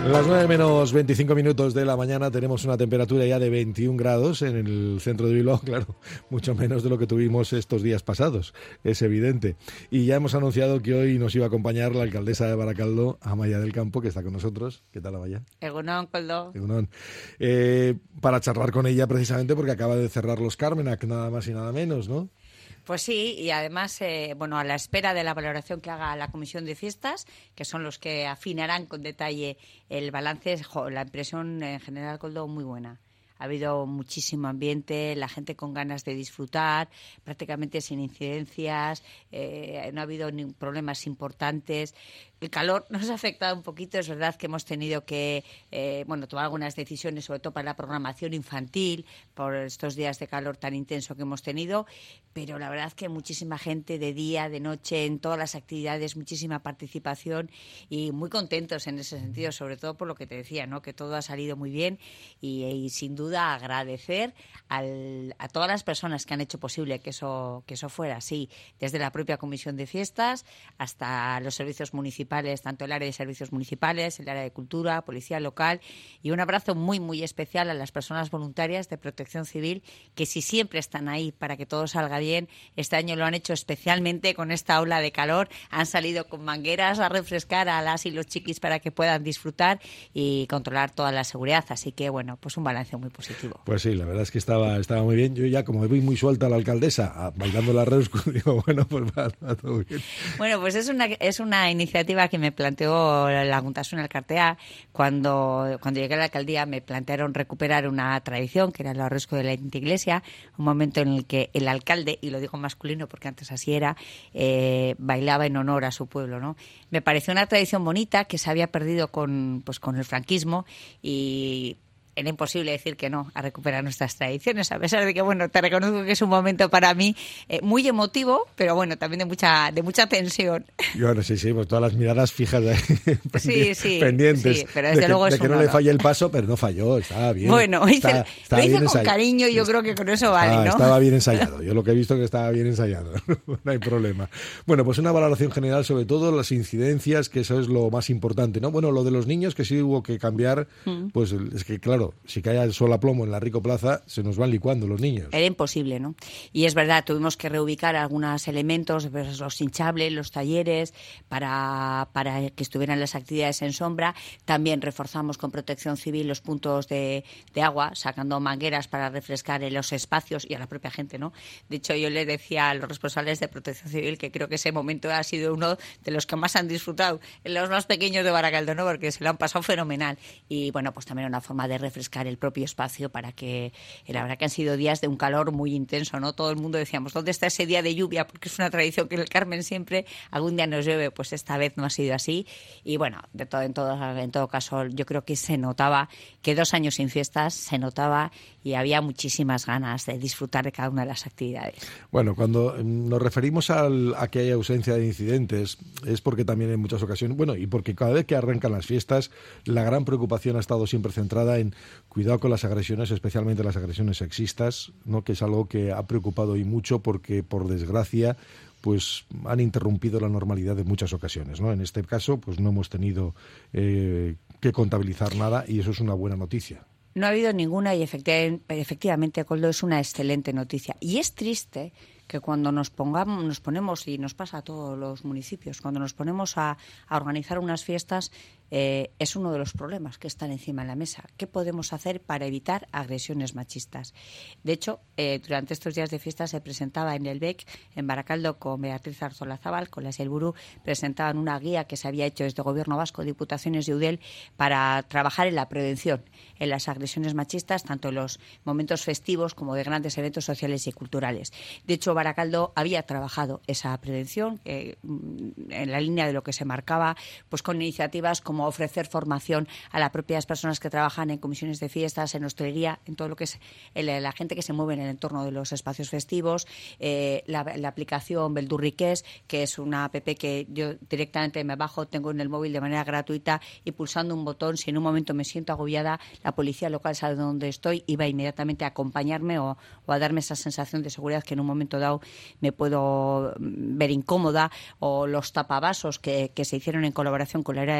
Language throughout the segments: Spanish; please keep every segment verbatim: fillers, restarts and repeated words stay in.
Las nueve menos veinticinco minutos de la mañana tenemos una temperatura ya de veintiún grados en el centro de Bilbao, claro, mucho menos de lo que tuvimos estos días pasados, es evidente. Y ya hemos anunciado que hoy nos iba a acompañar la alcaldesa de Baracaldo, Amaia del Campo, que está con nosotros. ¿Qué tal, Amaia? Egunon, Coldo. Egunon. Eh, para charlar con ella precisamente porque acaba de cerrar los Carmenac, nada más y nada menos, ¿no? Pues sí, y además, eh, bueno, a la espera de la valoración que haga la Comisión de Fiestas, que son los que afinarán con detalle el balance, jo, la impresión en general, Coldo, muy buena. Ha habido muchísimo ambiente, la gente con ganas de disfrutar, prácticamente sin incidencias, eh, no ha habido ni problemas importantes. El calor nos ha afectado un poquito, es verdad que hemos tenido que eh, bueno, tomar algunas decisiones, sobre todo para la programación infantil, por estos días de calor tan intenso que hemos tenido, pero la verdad que muchísima gente de día, de noche, en todas las actividades, muchísima participación y muy contentos en ese sentido, sobre todo por lo que te decía, ¿no? Que todo ha salido muy bien y, y sin duda agradecer al, a todas las personas que han hecho posible que eso, que eso fuera así, desde la propia Comisión de Fiestas hasta los servicios municipales, tanto el área de servicios municipales, el área de cultura, policía local, y un abrazo muy, muy especial a las personas voluntarias de Protección Civil, que si siempre están ahí para que todo salga bien, este año lo han hecho especialmente con esta ola de calor, han salido con mangueras a refrescar a las y los chiquis para que puedan disfrutar y controlar toda la seguridad, así que bueno, pues un balance muy positivo. Pues sí, la verdad es que estaba, estaba muy bien. Yo ya, como me vi muy suelta a la alcaldesa, bailando la Reuscu, digo, bueno, pues va, va todo bien. Bueno, pues es una, es una iniciativa que me planteó la Juntasun Elkartea. Cuando, cuando llegué a la alcaldía me plantearon recuperar una tradición, que era el arrosco de la iglesia, un momento en el que el alcalde, y lo digo masculino porque antes así era, eh, bailaba en honor a su pueblo, ¿no? Me pareció una tradición bonita que se había perdido con, pues, con el franquismo y era imposible decir que no a recuperar nuestras tradiciones, a pesar de que, bueno, te reconozco que es un momento para mí eh, muy emotivo, pero bueno, también de mucha de mucha tensión. Y ahora sí, sí, pues todas las miradas fijas ahí, sí, sí, pendientes. Sí, pero desde de luego que, es de que no le falle el paso, pero no falló, estaba bien. Bueno, hice, está, estaba lo hice bien con ensayado. cariño y yo creo que con eso estaba, vale, ¿no? Estaba bien ensayado, yo lo que he visto que estaba bien ensayado, no hay problema. Bueno, pues una valoración general sobre todo las incidencias, que eso es lo más importante, ¿no? Bueno, lo de los niños que sí hubo que cambiar, mm. pues es que claro, si cae el sol a plomo en la Rico Plaza, se nos van licuando los niños. Era imposible, ¿no? Y es verdad, tuvimos que reubicar algunos elementos, pues los hinchables, los talleres, para, para que estuvieran las actividades en sombra. También reforzamos con Protección Civil los puntos de, de agua, sacando mangueras para refrescar en los espacios y a la propia gente, ¿no? De hecho, yo le decía a los responsables de Protección Civil que creo que ese momento ha sido uno de los que más han disfrutado, los más pequeños de Baracaldo, ¿no? Porque se lo han pasado fenomenal. Y bueno, pues también una forma de refrescar el propio espacio para que, la verdad que han sido días de un calor muy intenso, ¿no? Todo el mundo decíamos, ¿dónde está ese día de lluvia? Porque es una tradición que en el Carmen siempre algún día nos llueve, pues esta vez no ha sido así. Y bueno, de todo, en todo, en todo caso, yo creo que se notaba que dos años sin fiestas se notaba y había muchísimas ganas de disfrutar de cada una de las actividades. Bueno, cuando nos referimos al, a que hay ausencia de incidentes, es porque también en muchas ocasiones, bueno, y porque cada vez que arrancan las fiestas, la gran preocupación ha estado siempre centrada en cuidado con las agresiones, especialmente las agresiones sexistas, ¿no? Que es algo que ha preocupado hoy mucho porque, por desgracia, pues han interrumpido la normalidad en muchas ocasiones, ¿no? En este caso, pues no hemos tenido eh, que contabilizar nada y eso es una buena noticia. No ha habido ninguna y efectivamente, efectivamente, Coldo, es una excelente noticia. Y es triste que cuando nos pongamos, nos ponemos, y nos pasa a todos los municipios, cuando nos ponemos a, a organizar unas fiestas, eh, es uno de los problemas que están encima de la mesa. ¿Qué podemos hacer para evitar agresiones machistas? De hecho, eh, durante estos días de fiesta se presentaba en el B E C, en Baracaldo, con Beatriz Artolazabal, con la Selburú, presentaban una guía que se había hecho desde Gobierno Vasco, Diputaciones y Eudel, para trabajar en la prevención, en las agresiones machistas, tanto en los momentos festivos como de grandes eventos sociales y culturales. De hecho, Baracaldo había trabajado esa prevención eh, en la línea de lo que se marcaba, pues con iniciativas como ofrecer formación a las propias personas que trabajan en comisiones de fiestas, en hostelería, en todo lo que es el, la gente que se mueve en el entorno de los espacios festivos, eh, la, la aplicación Beldurriqués, que es una app que yo directamente me bajo, tengo en el móvil de manera gratuita y pulsando un botón, si en un momento me siento agobiada, la policía local sabe dónde estoy y va inmediatamente a acompañarme o, o a darme esa sensación de seguridad que en un momento dado me puedo ver incómoda, o los tapavasos que, que se hicieron en colaboración con la área de Juventud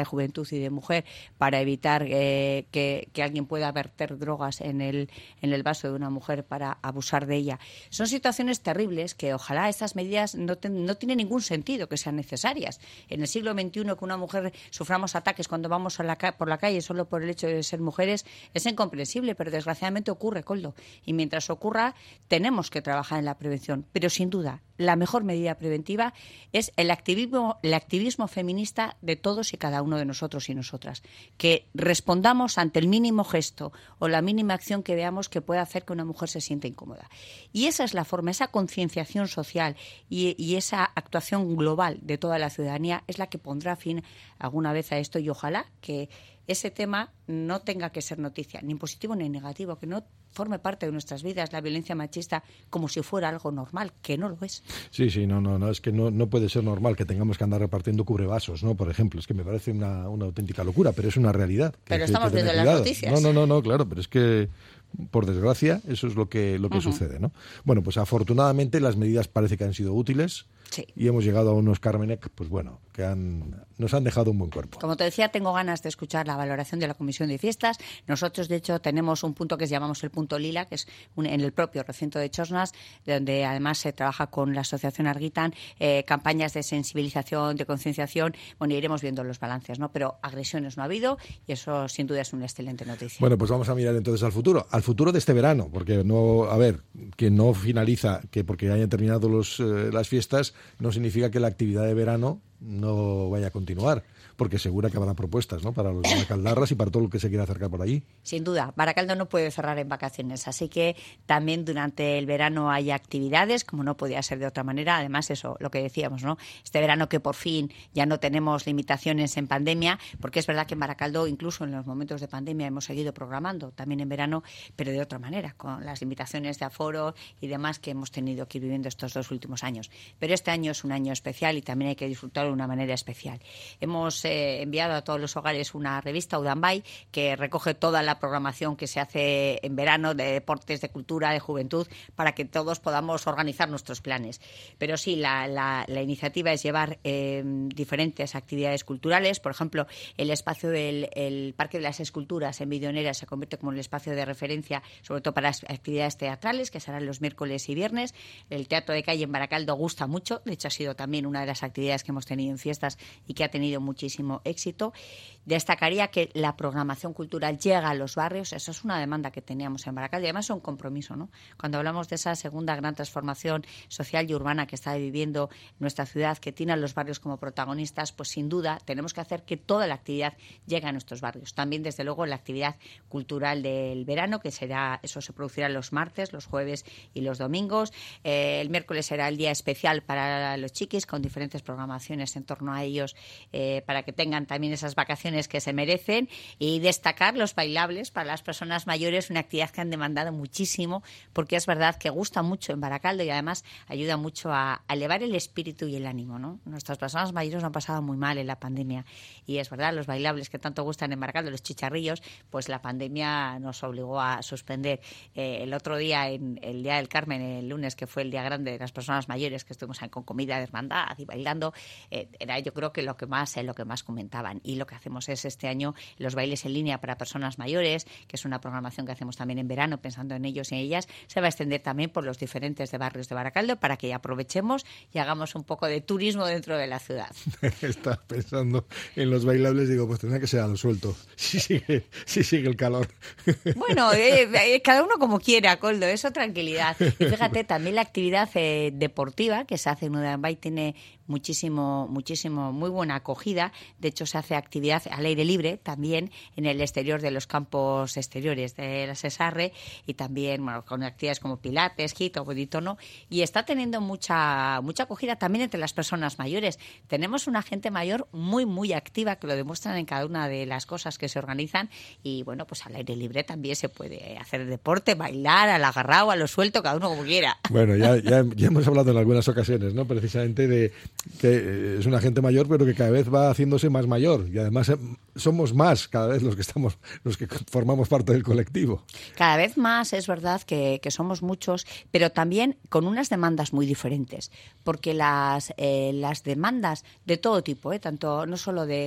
U C I de mujer para evitar eh, que, que alguien pueda verter drogas en el, en el vaso de una mujer para abusar de ella. Son situaciones terribles que ojalá estas medidas no, te, no tienen ningún sentido que sean necesarias. En el siglo veintiuno que una mujer suframos ataques cuando vamos a la, por la calle solo por el hecho de ser mujeres es incomprensible, pero desgraciadamente ocurre, Koldo. Y mientras ocurra, tenemos que trabajar en la prevención. Pero sin duda, la mejor medida preventiva es el activismo, el activismo feminista de todos y cada uno de nosotros y nosotras. Que respondamos ante el mínimo gesto o la mínima acción que veamos que pueda hacer que una mujer se sienta incómoda. Y esa es la forma, esa concienciación social y, y esa actuación global de toda la ciudadanía es la que pondrá fin alguna vez a esto, y ojalá que ese tema no tenga que ser noticia, ni positivo ni negativo, que no forme parte de nuestras vidas la violencia machista como si fuera algo normal, que no lo es. Sí, sí, no, no, no, es que no, no puede ser normal que tengamos que andar repartiendo cubrevasos, ¿no? Por ejemplo, es que me parece una, una auténtica locura, pero es una realidad. Que, pero que, estamos que viendo las noticias. No, no, no, no, claro, pero es que por desgracia eso es lo que lo que uh-huh. sucede, ¿no? Bueno, pues afortunadamente las medidas parece que han sido útiles. Sí. Y hemos llegado a unos Carmenec, pues bueno, que han, nos han dejado un buen cuerpo. Como te decía, tengo ganas de escuchar la valoración de la Comisión de Fiestas. Nosotros, de hecho, tenemos un punto que llamamos el punto lila, que es un, en el propio recinto de Chosnas, donde además se trabaja con la Asociación Argitan, eh, campañas de sensibilización, de concienciación. Bueno, iremos viendo los balances, ¿no? Pero agresiones no ha habido y eso, sin duda, es una excelente noticia. Bueno, pues vamos a mirar entonces al futuro, al futuro de este verano, porque no, a ver, que no finaliza, que porque hayan terminado los, eh, las fiestas, no significa que la actividad de verano no vaya a continuar, porque seguro que habrá propuestas, ¿no?, para los baracaldarras y para todo lo que se quiera acercar por allí. Sin duda, Baracaldo no puede cerrar en vacaciones, así que también durante el verano hay actividades, como no podía ser de otra manera. Además, eso, lo que decíamos, ¿no?, este verano que por fin ya no tenemos limitaciones en pandemia, porque es verdad que en Baracaldo, incluso en los momentos de pandemia, hemos seguido programando también en verano, pero de otra manera, con las limitaciones de aforo y demás que hemos tenido que ir viviendo estos dos últimos años. Pero este año es un año especial y también hay que disfrutarlo de una manera especial. Hemos eh, enviado a todos los hogares una revista, Udambay, que recoge toda la programación que se hace en verano de deportes, de cultura, de juventud, para que todos podamos organizar nuestros planes. Pero sí, la, la, la iniciativa es llevar eh, diferentes actividades culturales. Por ejemplo, el espacio del el Parque de las Esculturas en Bidonera se convierte como el espacio de referencia, sobre todo para las actividades teatrales, que serán los miércoles y viernes. El teatro de calle en Baracaldo gusta mucho, de hecho ha sido también una de las actividades que hemos tenido en fiestas y que ha tenido muchísimo éxito. Destacaría que la programación cultural llega a los barrios, eso es una demanda que teníamos en Baracaldo y además es un compromiso, ¿no? Cuando hablamos de esa segunda gran transformación social y urbana que está viviendo nuestra ciudad, que tiene a los barrios como protagonistas, pues sin duda tenemos que hacer que toda la actividad llegue a nuestros barrios. También, desde luego, la actividad cultural del verano, que será, eso se producirá los martes, los jueves y los domingos. Eh, el miércoles será el día especial para los chiquis, con diferentes programaciones en torno a ellos, eh, para que tengan también esas vacaciones que se merecen, y destacar los bailables para las personas mayores, una actividad que han demandado muchísimo, porque es verdad que gusta mucho en Baracaldo y además ayuda mucho a, a elevar el espíritu y el ánimo, ¿no? Nuestras personas mayores lo han pasado muy mal en la pandemia y es verdad, los bailables que tanto gustan en Baracaldo, los chicharrillos, pues la pandemia nos obligó a suspender. Eh, el otro día, en el Día del Carmen, el lunes, que fue el día grande de las personas mayores, que estuvimos ahí con comida de hermandad y bailando, eh, era yo creo que lo que más eh, lo que más comentaban. Y lo que hacemos es este año los bailes en línea para personas mayores, que es una programación que hacemos también en verano pensando en ellos y en ellas. Se va a extender también por los diferentes de barrios de Baracaldo para que aprovechemos y hagamos un poco de turismo dentro de la ciudad. Estaba pensando en los bailables, digo, pues tendrá que ser a lo suelto, si sigue, si sigue el calor. Bueno, eh, eh, cada uno como quiera, Koldo, eso tranquilidad. Y fíjate, también la actividad eh, deportiva que se hace en Udambay tiene muchísimo, muchísimo, muy buena acogida. De hecho, se hace actividad al aire libre también en el exterior de los campos exteriores de la Sesarre y también, bueno, con actividades como pilates, hit o boditono, y está teniendo mucha, mucha acogida también entre las personas mayores. Tenemos una gente mayor muy, muy activa que lo demuestran en cada una de las cosas que se organizan y, bueno, pues al aire libre también se puede hacer deporte, bailar, al agarrado, a lo suelto, cada uno como quiera. Bueno, ya, ya, ya hemos hablado en algunas ocasiones, ¿no?, precisamente de que es una gente mayor, pero que cada vez va haciéndose más mayor y además somos más cada vez los que estamos, los que formamos parte del colectivo. Cada vez más es verdad que, que somos muchos, pero también con unas demandas muy diferentes, porque las, eh, las demandas de todo tipo, ¿eh? Tanto no solo de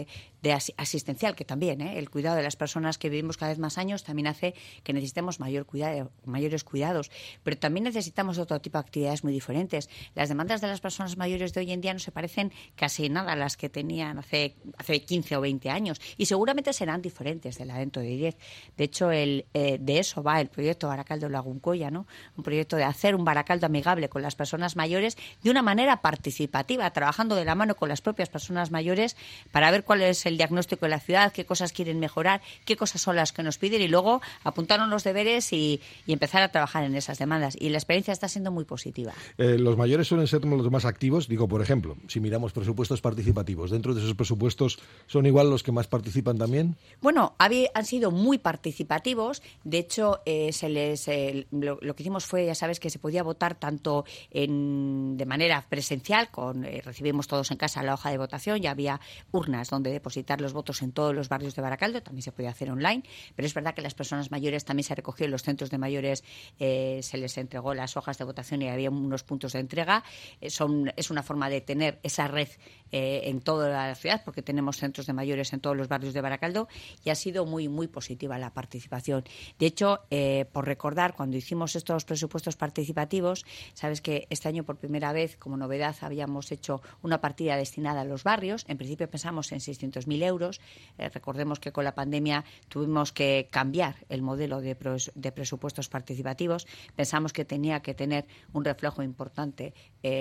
de as- asistencial, que también, ¿eh? el cuidado de las personas que vivimos cada vez más años también hace que necesitemos mayor cuidado, mayores cuidados. Pero también necesitamos otro tipo de actividades muy diferentes. Las demandas de las personas mayores de hoy en día no se parecen casi nada a las que tenían hace, hace quince o veinte años y seguramente serán diferentes de la dentro de diez. De hecho, el, eh, de eso va el proyecto Baracaldo Laguncoya, ¿no? Un proyecto de hacer un Baracaldo amigable con las personas mayores de una manera participativa, trabajando de la mano con las propias personas mayores para ver cuál es el diagnóstico de la ciudad, qué cosas quieren mejorar, qué cosas son las que nos piden y luego apuntaron los deberes y, y empezar a trabajar en esas demandas. Y la experiencia está siendo muy positiva. Eh, los mayores suelen ser los más activos. Digo, por ejemplo, si miramos presupuestos participativos, ¿dentro de esos presupuestos son igual los que más participan también? Bueno, había, han sido muy participativos. De hecho, eh, se les eh, lo, lo que hicimos fue, ya sabes, que se podía votar tanto en, de manera presencial, con eh, recibimos todos en casa la hoja de votación, ya había urnas donde depositar los votos en todos los barrios de Baracaldo, también se podía hacer online, pero es verdad que las personas mayores también se recogió en los centros de mayores, eh, se les entregó las hojas de votación y había unos puntos de entrega. Eh, son, es una forma de tener esa red eh, en toda la ciudad, porque tenemos centros de mayores en todos los barrios de Baracaldo y ha sido muy, muy positiva la participación. De hecho, eh, por recordar, cuando hicimos estos presupuestos participativos, sabes que este año por primera vez, como novedad, habíamos hecho una partida destinada a los barrios. En principio pensamos en seiscientos mil euros. Eh, recordemos que con la pandemia tuvimos que cambiar el modelo de, pros, de presupuestos participativos. Pensamos que tenía que tener un reflejo importante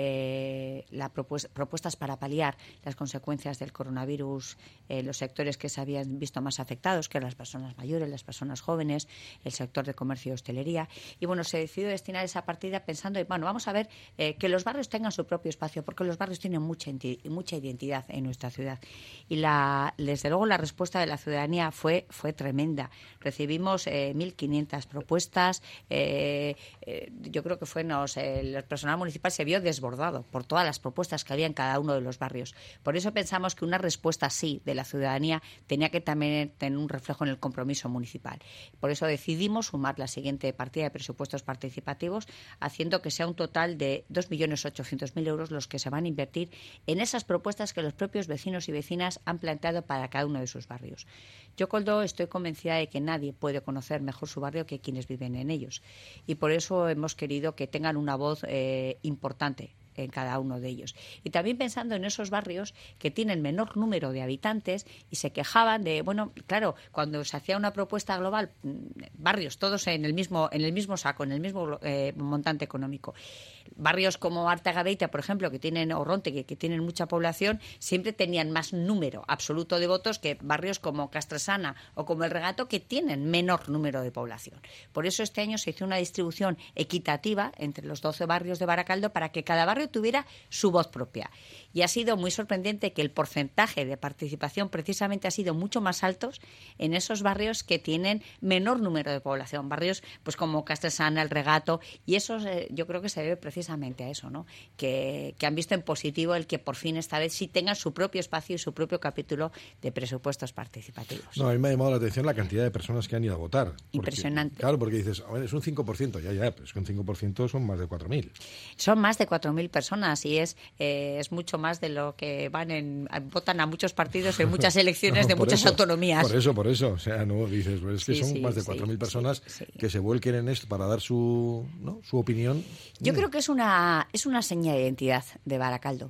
eh, la propuesta, propuestas para paliar las consecuencias del coronavirus en los sectores que se habían visto más afectados, que eran las personas mayores, las personas jóvenes, el sector de comercio y hostelería. Y bueno, se decidió destinar esa partida pensando, bueno, vamos a ver eh, que los barrios tengan su propio espacio, porque los barrios tienen mucha, mucha identidad en nuestra ciudad. Y la, desde luego la respuesta de la ciudadanía fue, fue tremenda. Recibimos eh, mil quinientas propuestas. Eh, eh, yo creo que fue nos, el personal municipal se vio desbordado por todas las propuestas que había en cada uno de los barrios. Por eso pensamos que una respuesta así de la ciudadanía tenía que también tener un reflejo en el compromiso municipal. Por eso decidimos sumar la siguiente partida de presupuestos participativos, haciendo que sea un total de dos millones ochocientos mil euros los que se van a invertir en esas propuestas que los propios vecinos y vecinas han planteado para cada uno de sus barrios. Yo, Koldo, estoy convencida de que nadie puede conocer mejor su barrio que quienes viven en ellos. Y por eso hemos querido que tengan una voz eh, importante en cada uno de ellos. Y también pensando en esos barrios que tienen menor número de habitantes y se quejaban de, bueno, claro, cuando se hacía una propuesta global, barrios todos en el mismo, en el mismo saco, en el mismo eh, montante económico. Barrios como Arteaga-Beita, por ejemplo, que tienen, o Ronte, que, que tienen mucha población, siempre tenían más número absoluto de votos que barrios como Castresana o como El Regato, que tienen menor número de población. Por eso este año se hizo una distribución equitativa entre los doce barrios de Baracaldo para que cada barrio tuviera su voz propia. Y ha sido muy sorprendente que el porcentaje de participación precisamente ha sido mucho más alto en esos barrios que tienen menor número de población. Barrios pues como Castresana, El Regato, y eso eh, yo creo que se debe precisamente a eso, ¿no? Que, que han visto en positivo el que por fin esta vez sí tengan su propio espacio y su propio capítulo de presupuestos participativos. No, a mí me ha llamado la atención la cantidad de personas que han ido a votar. Porque, impresionante. Claro, porque dices, a ver, es un cinco por ciento, ya, ya, pero es que un cinco por ciento son más de cuatro mil. Son más de cuatro mil personas y es, eh, es mucho más de lo que van en, votan a muchos partidos en muchas elecciones no, de muchas eso, autonomías. Por eso, por eso. O sea, no dices, pues es que sí, son sí, más de sí, cuatro mil personas sí, sí. que se vuelquen en esto para dar su, ¿no? su opinión. Yo creo que es una, es una seña de identidad de Baracaldo.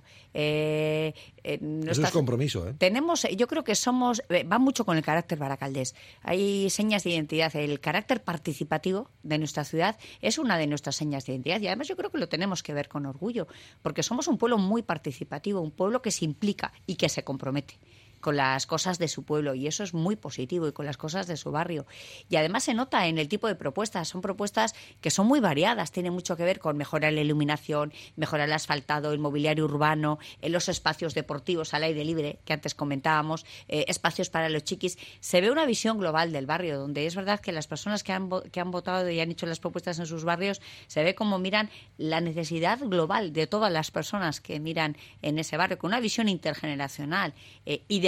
Eh, eh, Eso está, es compromiso, ¿eh? Tenemos, yo creo que somos, eh, va mucho con el carácter baracaldés. Hay señas de identidad. El carácter participativo de nuestra ciudad es una de nuestras señas de identidad y además yo creo que lo tenemos que ver con orgullo, porque somos un pueblo muy participativo, un pueblo que se implica y que se compromete con las cosas de su pueblo y eso es muy positivo y con las cosas de su barrio. Y además se nota en el tipo de propuestas. Son propuestas que son muy variadas. Tienen mucho que ver con mejorar la iluminación, mejorar el asfaltado, el mobiliario urbano, en los espacios deportivos al aire libre que antes comentábamos, eh, espacios para los chiquis. Se ve una visión global del barrio donde es verdad que las personas que han, que han votado y han hecho las propuestas en sus barrios se ve como miran la necesidad global de todas las personas que miran en ese barrio con una visión intergeneracional eh, y de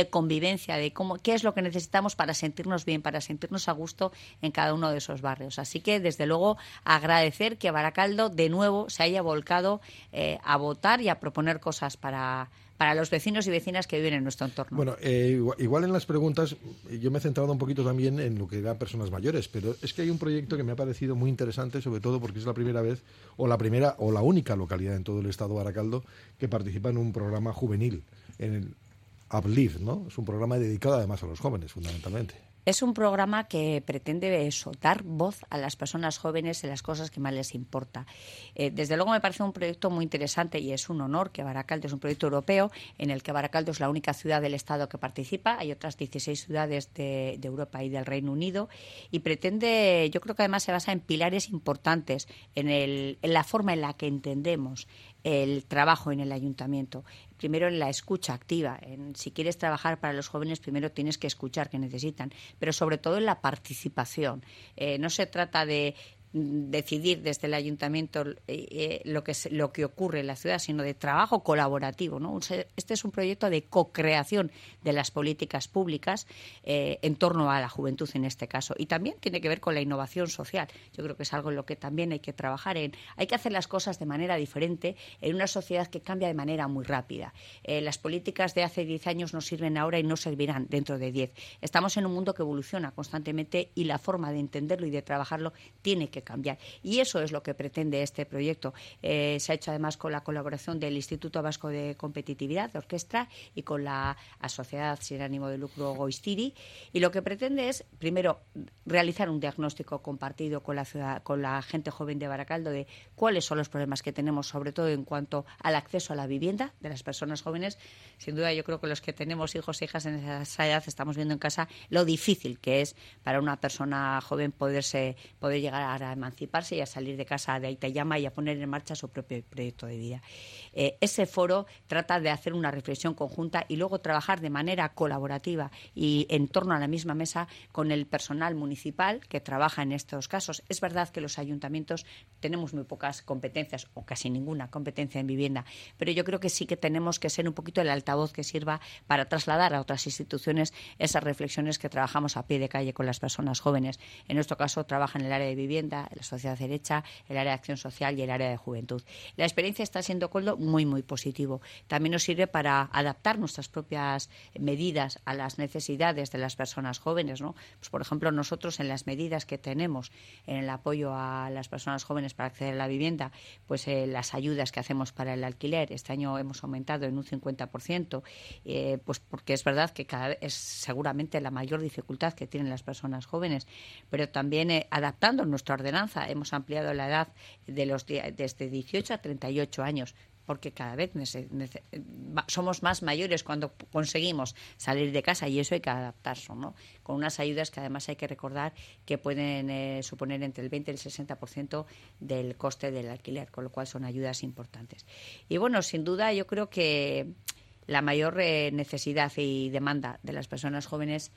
de convivencia, de cómo, qué es lo que necesitamos para sentirnos bien, para sentirnos a gusto en cada uno de esos barrios. Así que, desde luego, agradecer que Baracaldo de nuevo se haya volcado eh, a votar y a proponer cosas para... para los vecinos y vecinas que viven en nuestro entorno. Bueno, eh, igual en las preguntas yo me he centrado un poquito también en lo que da personas mayores, pero es que hay un proyecto que me ha parecido muy interesante, sobre todo porque es la primera vez, o la primera, o la única localidad en todo el estado de Baracaldo que participa en un programa juvenil, en el Uplift, ¿no? Es un programa dedicado además a los jóvenes, fundamentalmente. Es un programa que pretende eso, dar voz a las personas jóvenes en las cosas que más les importa. Eh, desde luego me parece un proyecto muy interesante y es un honor que Baracaldo es un proyecto europeo en el que Baracaldo es la única ciudad del Estado que participa. Hay otras dieciséis ciudades de, de Europa y del Reino Unido y pretende, yo creo que además se basa en pilares importantes, en, el, en la forma en la que entendemos el trabajo en el ayuntamiento. Primero en la escucha activa. En, si quieres trabajar para los jóvenes, primero tienes que escuchar qué necesitan, pero sobre todo en la participación. Eh, no se trata de decidir desde el ayuntamiento eh, lo que es, lo que ocurre en la ciudad, sino de trabajo colaborativo, ¿no? Este es un proyecto de co-creación de las políticas públicas eh, en torno a la juventud en este caso, y también tiene que ver con la innovación social. Yo creo que es algo en lo que también hay que trabajar en. Hay que hacer las cosas de manera diferente en una sociedad que cambia de manera muy rápida. Eh, las políticas de hace diez años no sirven ahora y no servirán dentro de diez. Estamos en un mundo que evoluciona constantemente y la forma de entenderlo y de trabajarlo tiene que cambiar. Y eso es lo que pretende este proyecto. Eh, se ha hecho además con la colaboración del Instituto Vasco de Competitividad, de Orquestra, y con la Sociedad Sin Ánimo de Lucro Goistiri. Y lo que pretende es, primero, realizar un diagnóstico compartido con la ciudad, con la gente joven de Baracaldo de cuáles son los problemas que tenemos, sobre todo en cuanto al acceso a la vivienda de las personas jóvenes. Sin duda, yo creo que los que tenemos hijos e hijas en esa edad estamos viendo en casa lo difícil que es para una persona joven poderse, poder llegar a emanciparse y a salir de casa de Aitayama y a poner en marcha su propio proyecto de vida. Eh, ese foro trata de hacer una reflexión conjunta y luego trabajar de manera colaborativa y en torno a la misma mesa con el personal municipal que trabaja en estos casos. Es verdad que los ayuntamientos tenemos muy pocas competencias o casi ninguna competencia en vivienda, pero yo creo que sí que tenemos que ser un poquito el altavoz que sirva para trasladar a otras instituciones esas reflexiones que trabajamos a pie de calle con las personas jóvenes. En nuestro caso trabaja en el área de vivienda, la sociedad derecha, el área de acción social y el área de juventud. La experiencia está siendo, Koldo, muy, muy positivo. También nos sirve para adaptar nuestras propias medidas a las necesidades de las personas jóvenes, ¿no? Pues, por ejemplo, nosotros en las medidas que tenemos en el apoyo a las personas jóvenes para acceder a la vivienda, pues eh, las ayudas que hacemos para el alquiler, este año hemos aumentado en un cincuenta por ciento, eh, pues porque es verdad que cada vez es seguramente la mayor dificultad que tienen las personas jóvenes, pero también eh, adaptando nuestra ordenanza. Hemos ampliado la edad de los desde dieciocho a treinta y ocho años, porque cada vez nece, nece, somos más mayores cuando conseguimos salir de casa y eso hay que adaptarse, ¿no? Con unas ayudas que además hay que recordar que pueden eh, suponer entre el veinte y el sesenta por ciento del coste del alquiler, con lo cual son ayudas importantes. Y bueno, sin duda yo creo que la mayor eh, necesidad y demanda de las personas jóvenes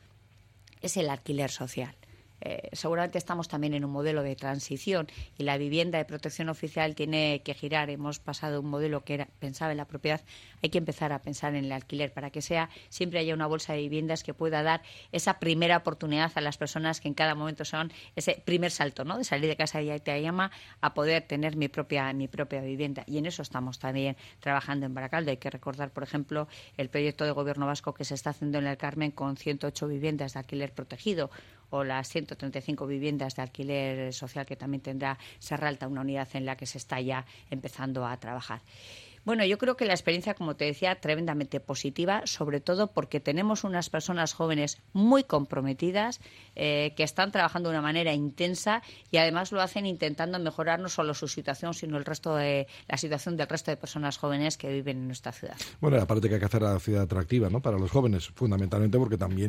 es el alquiler social. Eh, seguramente estamos también en un modelo de transición y la vivienda de protección oficial tiene que girar. Hemos pasado de un modelo que era, pensaba en la propiedad, hay que empezar a pensar en el alquiler para que sea siempre haya una bolsa de viviendas que pueda dar esa primera oportunidad a las personas que en cada momento son ese primer salto, ¿no? De salir de casa de Aitayama a poder tener mi propia mi propia vivienda, y en eso estamos también trabajando en Baracaldo. Hay que recordar, por ejemplo, el proyecto de gobierno vasco que se está haciendo en el Carmen con ciento ocho viviendas de alquiler protegido, o las ciento treinta y cinco viviendas de alquiler social que también tendrá Serralta, una unidad en la que se está ya empezando a trabajar. Bueno, yo creo que la experiencia, como te decía, tremendamente positiva, sobre todo porque tenemos unas personas jóvenes muy comprometidas, eh, que están trabajando de una manera intensa y además lo hacen intentando mejorar no solo su situación, sino el resto de la situación del resto de personas jóvenes que viven en nuestra ciudad. Bueno, aparte que hay que hacer a la ciudad atractiva, ¿no?, para los jóvenes, fundamentalmente porque también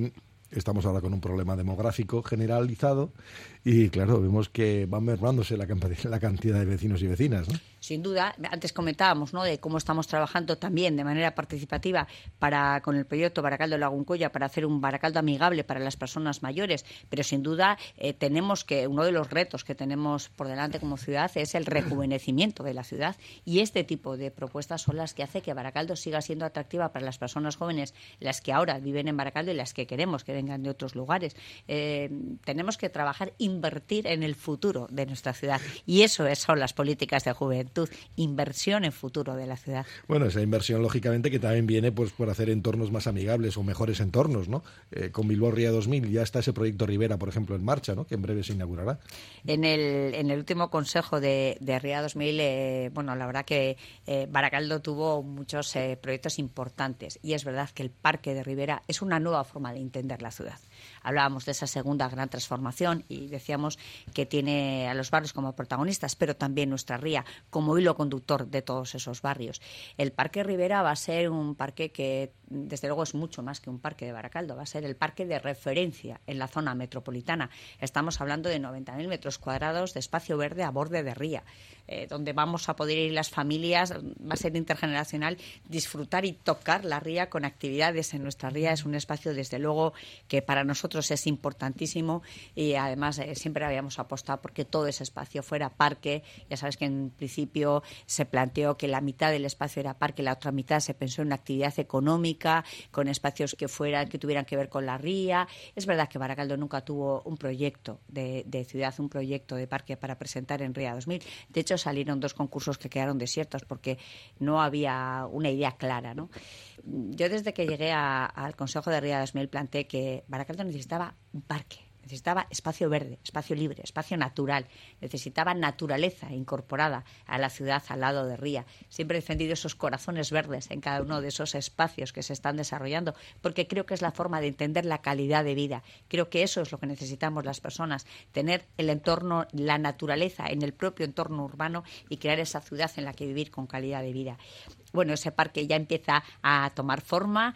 estamos ahora con un problema demográfico generalizado y, claro, vemos que va mermándose la, la cantidad de vecinos y vecinas, ¿no? Sin duda, antes comentábamos, ¿no?, de cómo estamos trabajando también de manera participativa para con el proyecto Baracaldo Laguncoya para hacer un Baracaldo amigable para las personas mayores, pero sin duda eh, tenemos que, uno de los retos que tenemos por delante como ciudad es el rejuvenecimiento de la ciudad, y este tipo de propuestas son las que hace que Baracaldo siga siendo atractiva para las personas jóvenes, las que ahora viven en Baracaldo y las que queremos que vengan de otros lugares. Eh, tenemos que trabajar, invertir en el futuro de nuestra ciudad, y eso es, son las políticas de juventud. Inversión en futuro de la ciudad. Bueno, esa inversión, lógicamente, que también viene pues por hacer entornos más amigables o mejores entornos, ¿no? Eh, con Bilbao Ría dos mil ya está ese proyecto Rivera, por ejemplo, en marcha, ¿no?, que en breve se inaugurará. En el, en el último consejo de, de Ría dos mil, eh, bueno, la verdad que eh, Baracaldo tuvo muchos eh, proyectos importantes, y es verdad que el Parque de Rivera es una nueva forma de entender la ciudad. Hablábamos de esa segunda gran transformación y decíamos que tiene a los barrios como protagonistas, pero también nuestra ría como hilo conductor de todos esos barrios. El Parque Rivera va a ser un parque que, desde luego, es mucho más que un parque de Baracaldo. Va a ser el parque de referencia en la zona metropolitana. Estamos hablando de noventa mil metros cuadrados de espacio verde a borde de ría, eh, donde vamos a poder ir las familias, va a ser intergeneracional, disfrutar y tocar la ría con actividades en nuestra ría. Es un espacio, desde luego, que para nosotros es importantísimo, y además eh, siempre habíamos apostado porque todo ese espacio fuera parque. Ya sabes que en principio se planteó que la mitad del espacio era parque, la otra mitad se pensó en una actividad económica, con espacios que fueran, que tuvieran que ver con la ría. Es verdad que Baracaldo nunca tuvo un proyecto de, de ciudad, un proyecto de parque para presentar en Ría dos mil. De hecho, salieron dos concursos que quedaron desiertos porque no había una idea clara, ¿no? Yo, desde que llegué a, al Consejo de Ría dos mil, planteé que Baracaldo necesitaba un parque. Necesitaba espacio verde, espacio libre, espacio natural. Necesitaba naturaleza incorporada a la ciudad al lado de Ría. Siempre he defendido esos corazones verdes en cada uno de esos espacios que se están desarrollando, porque creo que es la forma de entender la calidad de vida. Creo que eso es lo que necesitamos las personas, tener el entorno, la naturaleza en el propio entorno urbano y crear esa ciudad en la que vivir con calidad de vida. Bueno, ese parque ya empieza a tomar forma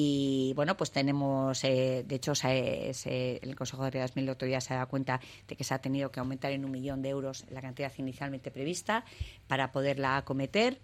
y, bueno, pues tenemos, eh, de hecho, se, se, el Consejo de Ría dos mil otro día se da cuenta de que se ha tenido que aumentar en un millón de euros la cantidad inicialmente prevista para poderla acometer.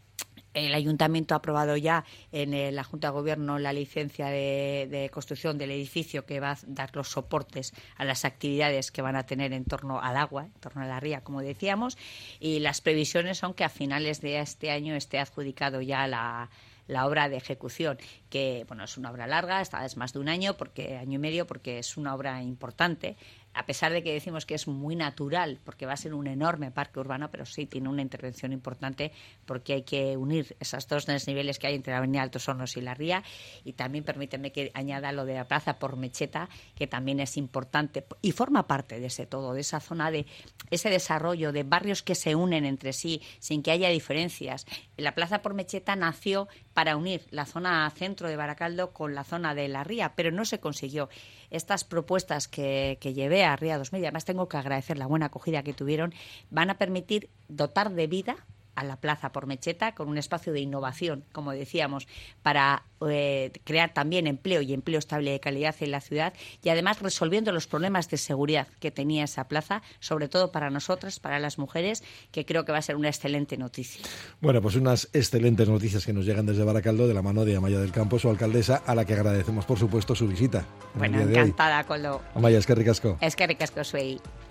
El Ayuntamiento ha aprobado ya en la Junta de Gobierno la licencia de, de construcción del edificio que va a dar los soportes a las actividades que van a tener en torno al agua, en torno a la ría, como decíamos, y las previsiones son que a finales de este año esté adjudicado ya la... la obra de ejecución, que, bueno, es una obra larga, esta es más de un año, porque año y medio, porque es una obra importante, a pesar de que decimos que es muy natural, porque va a ser un enorme parque urbano, pero sí tiene una intervención importante, porque hay que unir esos dos desniveles que hay entre la avenida Altos Hornos y la ría, y también permíteme que añada lo de la Plaza por Mecheta, que también es importante, y forma parte de ese todo, de esa zona, de ese desarrollo de barrios que se unen entre sí, sin que haya diferencias. La Plaza por Mecheta nació para unir la zona centro de Baracaldo con la zona de la ría, pero no se consiguió. Estas propuestas que, que llevé a Ría dos mil, y además tengo que agradecer la buena acogida que tuvieron, van a permitir dotar de vida a la Plaza por Mecheta con un espacio de innovación, como decíamos, para eh, crear también empleo y empleo estable de calidad en la ciudad, y además resolviendo los problemas de seguridad que tenía esa plaza, sobre todo para nosotras, para las mujeres, que creo que va a ser una excelente noticia. Bueno, pues unas excelentes noticias que nos llegan desde Baracaldo de la mano de Amaya del Campo, su alcaldesa, a la que agradecemos, por supuesto, su visita. Bueno, encantada, Coldo. Amaya, es que ricasco. Es que ricasco, soy.